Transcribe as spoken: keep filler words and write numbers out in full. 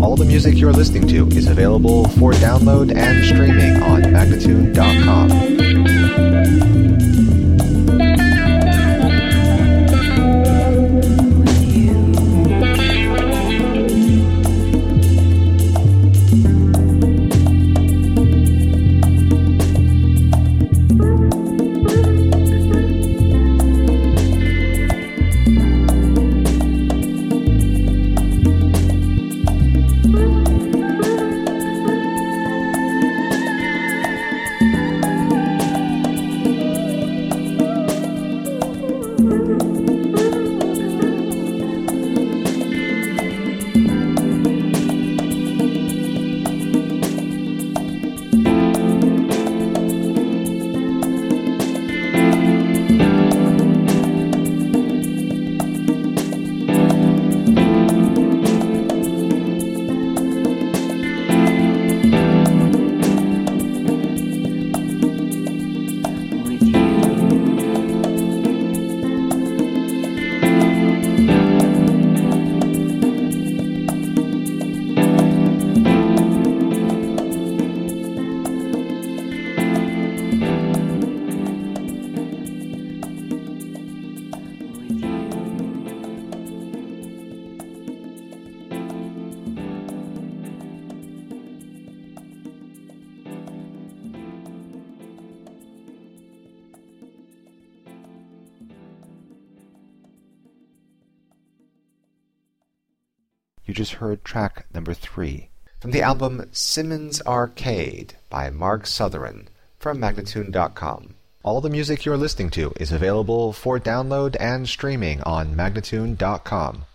All the music you're listening to is available for download and streaming on Magnatune dot com. You just heard track number three from the album Simmons Arcade by Mark Southern from Magnatune dot com. All the music you're listening to is available for download and streaming on Magnatune dot com.